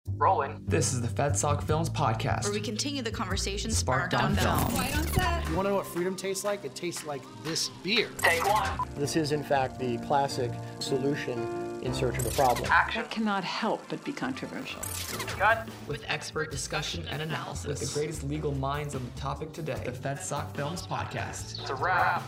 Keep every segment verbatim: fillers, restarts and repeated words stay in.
Rolling. This is the FedSoc Films podcast, where we continue the conversation sparked, sparked on, on film. film. Quiet on set. You want to know what freedom tastes like? It tastes like this beer. Take one. This is, in fact, the classic solution in search of a problem. Action. That cannot help but be controversial. Cut. With expert discussion and analysis. With the greatest legal minds on the topic today, the FedSoc Films podcast. It's a wrap.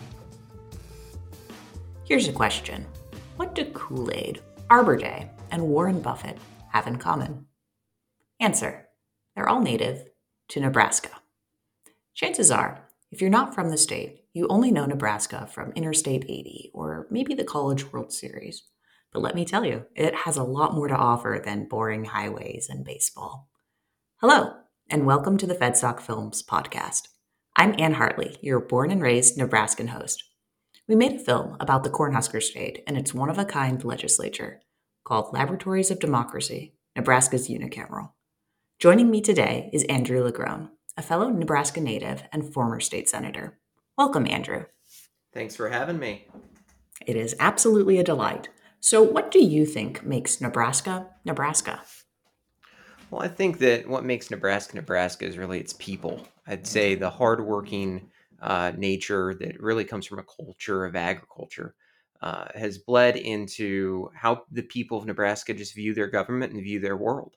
Here's a question. What do Kool-Aid, Arbor Day, and Warren Buffett have in common? Answer. They're all native to Nebraska. Chances are, if you're not from the state, you only know Nebraska from Interstate eighty or maybe the College World Series. But let me tell you, it has a lot more to offer than boring highways and baseball. Hello, and welcome to the FedSoc Films podcast. I'm Ann Hartley, your born and raised Nebraskan host. We made a film about the Cornhusker State and its one-of-a-kind legislature called Laboratories of Democracy, Nebraska's Unicameral. Joining me today is Andrew LaGrone, a fellow Nebraska native and former state senator. Welcome, Andrew. Thanks for having me. It is absolutely a delight. So what do you think makes Nebraska, Nebraska? Well, I think that what makes Nebraska, Nebraska is really its people. I'd say the hardworking uh, nature that really comes from a culture of agriculture uh, has bled into how the people of Nebraska just view their government and view their world.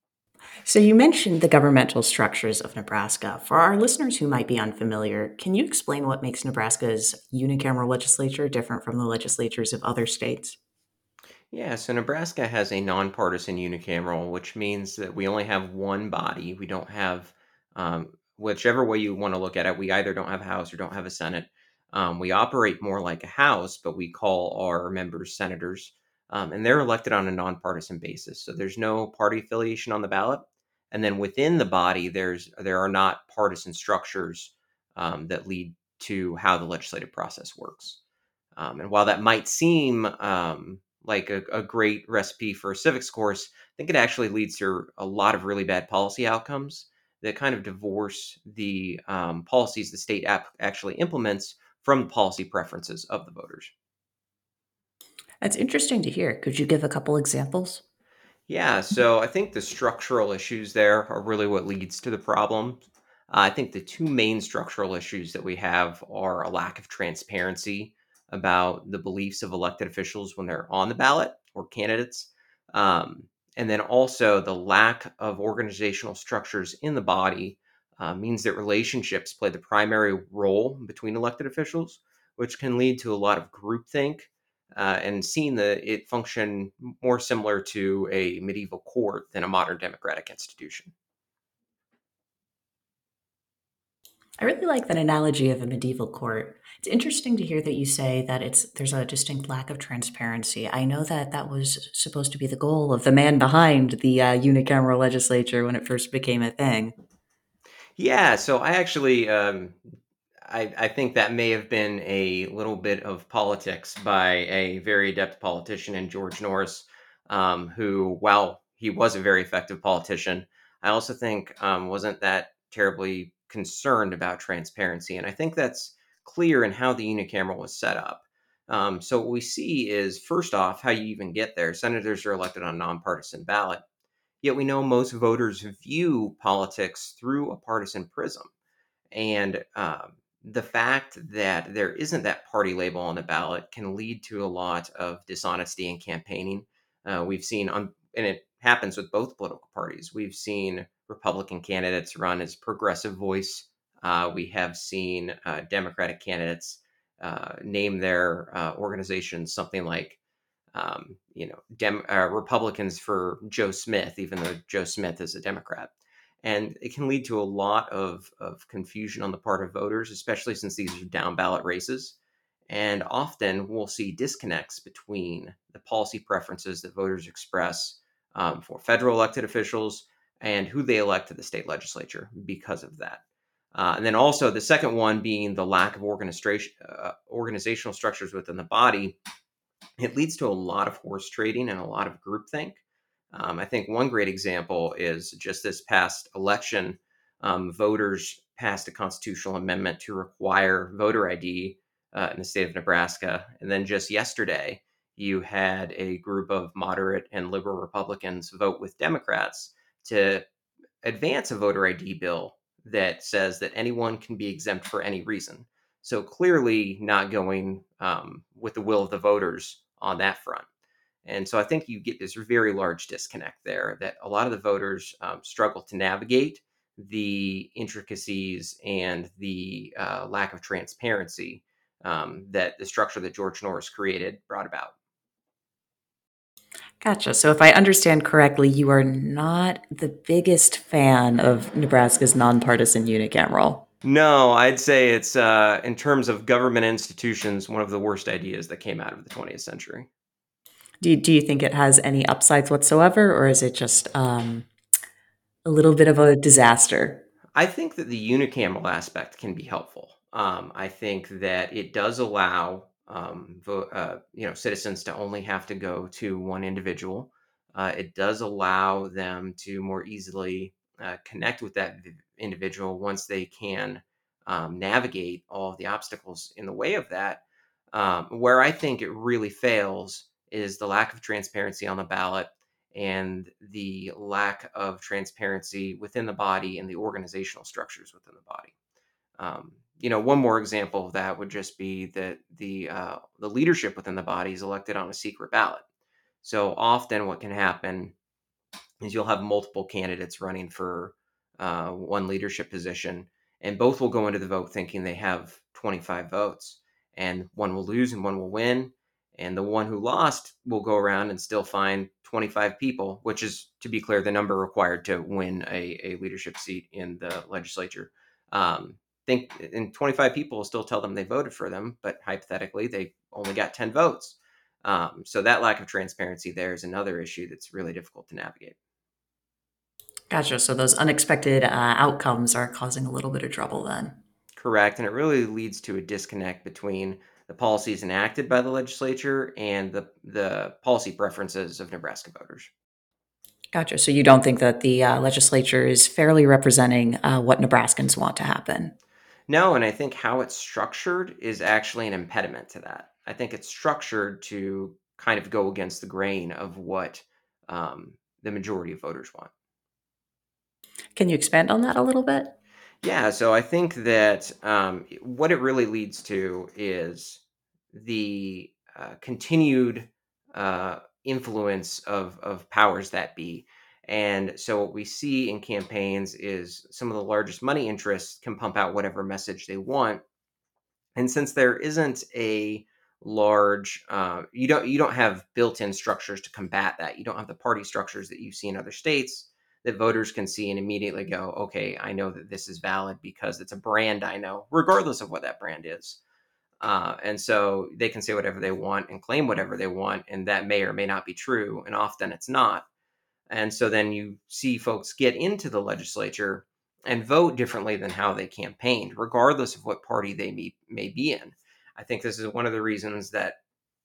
So you mentioned the governmental structures of Nebraska. For our listeners who might be unfamiliar, can you explain what makes Nebraska's unicameral legislature different from the legislatures of other states? Yeah, so Nebraska has a nonpartisan unicameral, which means that we only have one body. We don't have, um, whichever way you want to look at it, we either don't have a House or don't have a Senate. Um, we operate more like a House, but we call our members senators. Um, and they're elected on a nonpartisan basis. So there's no party affiliation on the ballot. And then within the body, there's there are not partisan structures um, that lead to how the legislative process works. Um, and while that might seem um, like a, a great recipe for a civics course, I think it actually leads to a lot of really bad policy outcomes that kind of divorce the um, policies the state app actually implements from the policy preferences of the voters. That's interesting to hear. Could you give a couple examples? Yeah, so I think the structural issues there are really what leads to the problem. Uh, I think the two main structural issues that we have are a lack of transparency about the beliefs of elected officials when they're on the ballot or candidates. Um, and then also the lack of organizational structures in the body uh, means that relationships play the primary role between elected officials, which can lead to a lot of groupthink. Uh, and seeing that it function more similar to a medieval court than a modern democratic institution. I really like that analogy of a medieval court. It's interesting to hear that you say that it's there's a distinct lack of transparency. I know that that was supposed to be the goal of the man behind the uh, unicameral legislature when it first became a thing. Yeah, so I actually... Um, I, I think that may have been a little bit of politics by a very adept politician in George Norris, um, who, while he was a very effective politician, I also think um, wasn't that terribly concerned about transparency. And I think that's clear in how the unicameral was set up. Um, so what we see is, first off, how you even get there. Senators are elected on a nonpartisan ballot. Yet we know most voters view politics through a partisan prism. And um, the fact that there isn't that party label on the ballot can lead to a lot of dishonesty in campaigning. Uh, we've seen, on, and it happens with both political parties, we've seen Republican candidates run as progressive voice. Uh, we have seen uh, Democratic candidates uh, name their uh, organizations something like, um, you know, Dem- uh, Republicans for Joe Smith, even though Joe Smith is a Democrat. And it can lead to a lot of, of confusion on the part of voters, especially since these are down ballot races. And often we'll see disconnects between the policy preferences that voters express um, for federal elected officials and who they elect to the state legislature because of that. Uh, and then also the second one being the lack of organization, uh, organizational structures within the body. It leads to a lot of horse trading and a lot of groupthink. Um, I think one great example is just this past election, um, voters passed a constitutional amendment to require voter I D uh, in the state of Nebraska. And then just yesterday, you had a group of moderate and liberal Republicans vote with Democrats to advance a voter I D bill that says that anyone can be exempt for any reason. So clearly not going um, with the will of the voters on that front. And so I think you get this very large disconnect there that a lot of the voters um, struggle to navigate the intricacies and the uh, lack of transparency um, that the structure that George Norris created brought about. Gotcha. So if I understand correctly, you are not the biggest fan of Nebraska's nonpartisan unicameral. No, I'd say it's, uh, in terms of government institutions, one of the worst ideas that came out of the twentieth century. Do you, do you think it has any upsides whatsoever, or is it just um, a little bit of a disaster? I think that the unicameral aspect can be helpful. Um, I think that it does allow um, vo- uh, you know citizens to only have to go to one individual. Uh, it does allow them to more easily uh, connect with that vi- individual once they can um, navigate all of the obstacles in the way of that. Um, where I think it really fails is the lack of transparency on the ballot and the lack of transparency within the body and the organizational structures within the body. Um, you know, one more example of that would just be that the uh, the leadership within the body is elected on a secret ballot. So often, what can happen is you'll have multiple candidates running for uh, one leadership position, and both will go into the vote thinking they have twenty-five votes, and one will lose and one will win. And the one who lost will go around and still find twenty-five people, which is, to be clear, the number required to win a, a leadership seat in the legislature. Um, think and twenty-five people will still tell them they voted for them, but hypothetically, they only got ten votes. Um, so that lack of transparency there is another issue that's really difficult to navigate. Gotcha. So those unexpected uh, outcomes are causing a little bit of trouble then. Correct. And it really leads to a disconnect between the policies enacted by the legislature and the, the policy preferences of Nebraska voters. Gotcha. So you don't think that the uh, legislature is fairly representing uh, what Nebraskans want to happen? No, and I think how it's structured is actually an impediment to that. I think it's structured to kind of go against the grain of what um, the majority of voters want. Can you expand on that a little bit? Yeah, so I think that um, what it really leads to is the uh, continued uh, influence of, of powers that be. And so what we see in campaigns is some of the largest money interests can pump out whatever message they want. And since there isn't a large, uh, you don't you don't have built-in structures to combat that. You don't have the party structures that you see in other states that voters can see and immediately go, okay, I know that this is valid because it's a brand I know, regardless of what that brand is. Uh, and so they can say whatever they want and claim whatever they want, and that may or may not be true, and often it's not. And so then you see folks get into the legislature and vote differently than how they campaigned, regardless of what party they may, may be in. I think this is one of the reasons that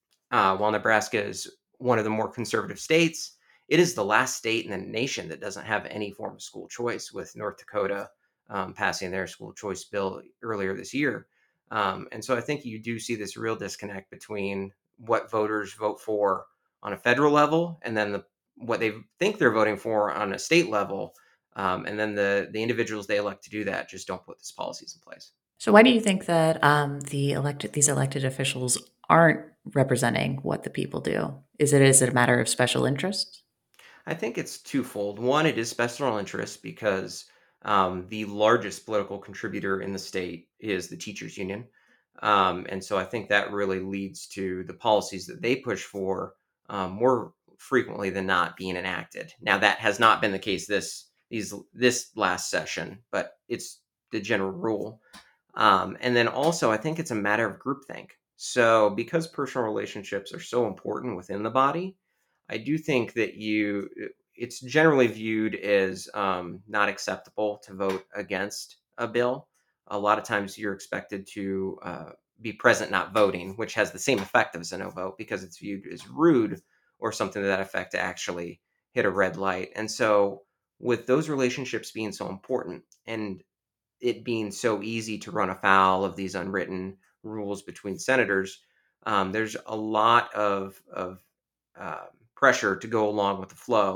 uh, while Nebraska is one of the more conservative states, it is the last state in the nation that doesn't have any form of school choice, with North Dakota um, passing their school choice bill earlier this year. Um, and so I think you do see this real disconnect between what voters vote for on a federal level and then the, what they think they're voting for on a state level. Um, and then the, the individuals they elect to do that just don't put these policies in place. So why do you think that um, the elected these elected officials aren't representing what the people do? Is it is it a matter of special interest? I think it's twofold. One, it is special interest because um, the largest political contributor in the state is the teachers union. Um, and so I think that really leads to the policies that they push for um, more frequently than not being enacted. Now, that has not been the case this these this last session, but it's the general rule. Um, and then also, I think it's a matter of groupthink. So because personal relationships are so important within the body, I do think that you it's generally viewed as um, not acceptable to vote against a bill. A lot of times you're expected to uh, be present, not voting, which has the same effect as a no vote because it's viewed as rude or something to that effect to actually hit a red light. And so with those relationships being so important and it being so easy to run afoul of these unwritten rules between senators, um, there's a lot of, of um, pressure to go along with the flow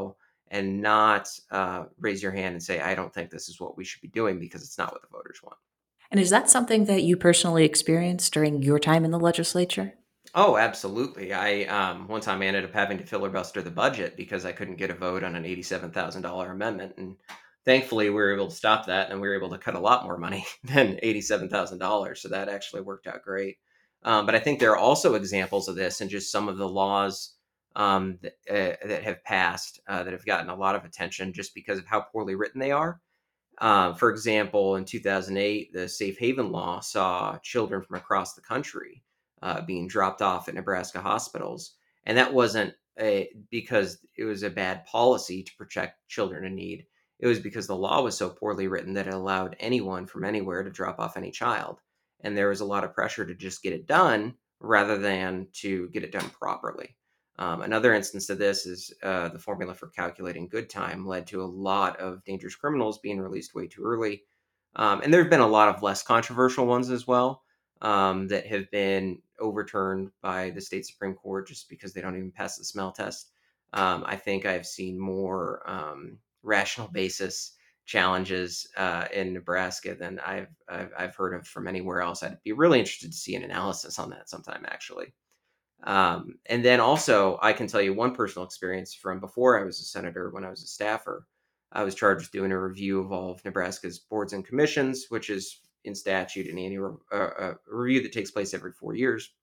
and not uh, raise your hand and say, I don't think this is what we should be doing because it's not what the voters want. And is that something that you personally experienced during your time in the legislature? Oh, absolutely. I um, one time I ended up having to filibuster the budget because I couldn't get a vote on an eighty-seven thousand dollars amendment. And thankfully, we were able to stop that, and we were able to cut a lot more money than eighty-seven thousand dollars. So that actually worked out great. Um, but I think there are also examples of this in just some of the laws um, that, uh, that have passed uh, that have gotten a lot of attention just because of how poorly written they are. Uh, for example, in two thousand eight, the Safe Haven law saw children from across the country uh, being dropped off at Nebraska hospitals. And that wasn't a, because it was a bad policy to protect children in need. It was because the law was so poorly written that it allowed anyone from anywhere to drop off any child. And there was a lot of pressure to just get it done rather than to get it done properly. Um, another instance of this is uh, the formula for calculating good time led to a lot of dangerous criminals being released way too early. Um, and there have been a lot of less controversial ones as well um, that have been overturned by the state Supreme Court just because they don't even pass the smell test. Um, I think I've seen more um, rational basis challenges uh, in Nebraska than I've, I've I've heard of from anywhere else. I'd be really interested to see an analysis on that sometime, actually. Um, and then also, I can tell you one personal experience from before I was a senator. When I was a staffer, I was charged with doing a review of all of Nebraska's boards and commissions, which is in statute an annual uh, uh, review that takes place every four years.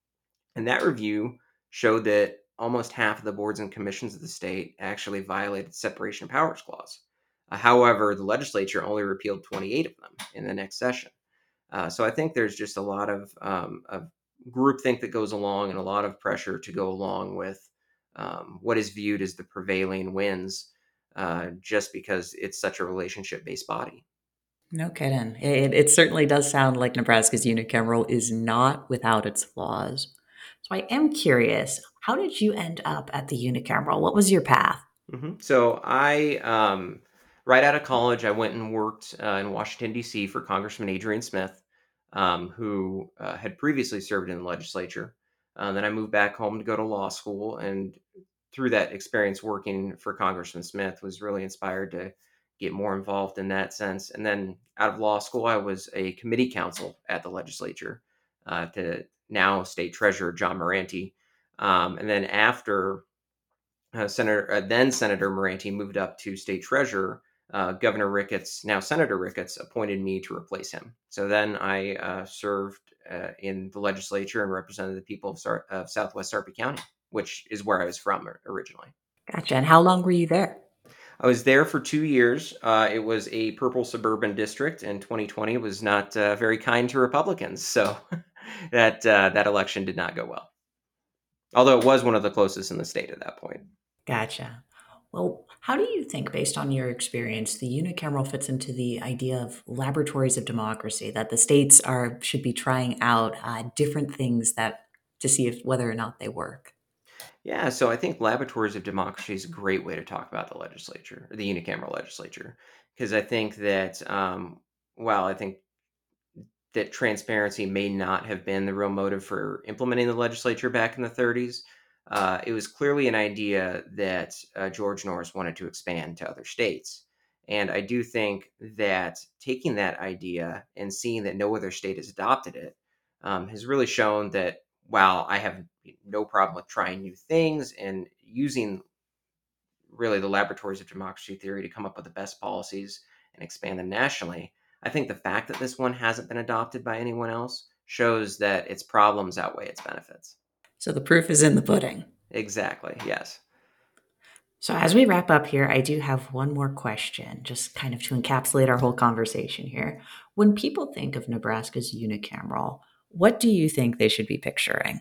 And that review showed that almost half of the boards and commissions of the state actually violated the separation of powers clause. Uh, however, the legislature only repealed twenty-eight of them in the next session. Uh, so I think there's just a lot of, um, of groupthink that goes along and a lot of pressure to go along with um, what is viewed as the prevailing winds uh, just because it's such a relationship-based body. No kidding. It, it certainly does sound like Nebraska's unicameral is not without its flaws. So I am curious, how did you end up at the unicameral? What was your path? Mm-hmm. So I, um, right out of college, I went and worked uh, in Washington, D C for Congressman Adrian Smith, um, who uh, had previously served in the legislature. Uh, then I moved back home to go to law school. And through that experience working for Congressman Smith, was really inspired to get more involved in that sense. And then out of law school, I was a committee counsel at the legislature uh, to now State Treasurer John Moranti. Um, and then after uh, Senator, uh, then Senator Moranti moved up to State Treasurer, uh, Governor Ricketts, now Senator Ricketts, appointed me to replace him. So then I uh, served uh, in the legislature and represented the people of, Sar- of Southwest Sarpy County, which is where I was from originally. Gotcha. And how long were you there? I was there for two years. Uh, it was a purple suburban district, and twenty twenty was not uh, very kind to Republicans. So that uh, that election did not go well. Although it was one of the closest in the state at that point. Gotcha. Well, how do you think, based on your experience, the unicameral fits into the idea of laboratories of democracy, that the states are should be trying out uh, different things that to see if whether or not they work? Yeah, so I think laboratories of democracy is a great way to talk about the legislature, or the unicameral legislature, because I think that, um, while I think that transparency may not have been the real motive for implementing the legislature back in the thirties, uh, it was clearly an idea that uh, George Norris wanted to expand to other states. And I do think that taking that idea and seeing that no other state has adopted it um, has really shown that while I have no problem with trying new things and using really the laboratories of democracy theory to come up with the best policies and expand them nationally, I think the fact that this one hasn't been adopted by anyone else shows that its problems outweigh its benefits. So the proof is in the pudding. Exactly, yes. So as we wrap up here, I do have one more question, just kind of to encapsulate our whole conversation here. When people think of Nebraska's unicameral, what do you think they should be picturing?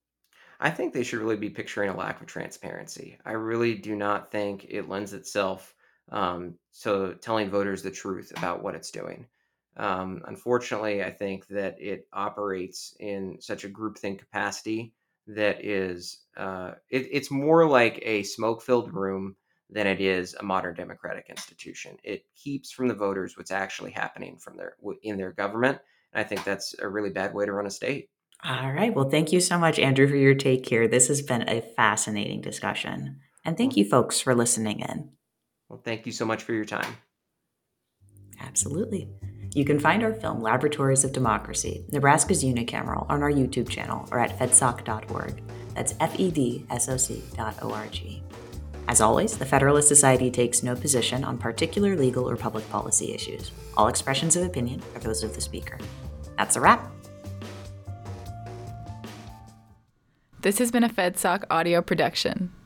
I think they should really be picturing a lack of transparency. I really do not think it lends itself um, to telling voters the truth about what it's doing. Um, unfortunately, I think that it operates in such a groupthink capacity that is, uh, it, it's more like a smoke-filled room than it is a modern democratic institution. It keeps from the voters what's actually happening from their in their government. And I think that's a really bad way to run a state. All right. Well, thank you so much, Andrew, for your take here. This has been a fascinating discussion. And thank you, folks, for listening in. Well, thank you so much for your time. Absolutely. You can find our film Laboratories of Democracy, Nebraska's Unicameral, on our YouTube channel or at fedsoc dot org. That's F E D S O C dot O R G. As always, the Federalist Society takes no position on particular legal or public policy issues. All expressions of opinion are those of the speaker. That's a wrap. This has been a FedSoc audio production.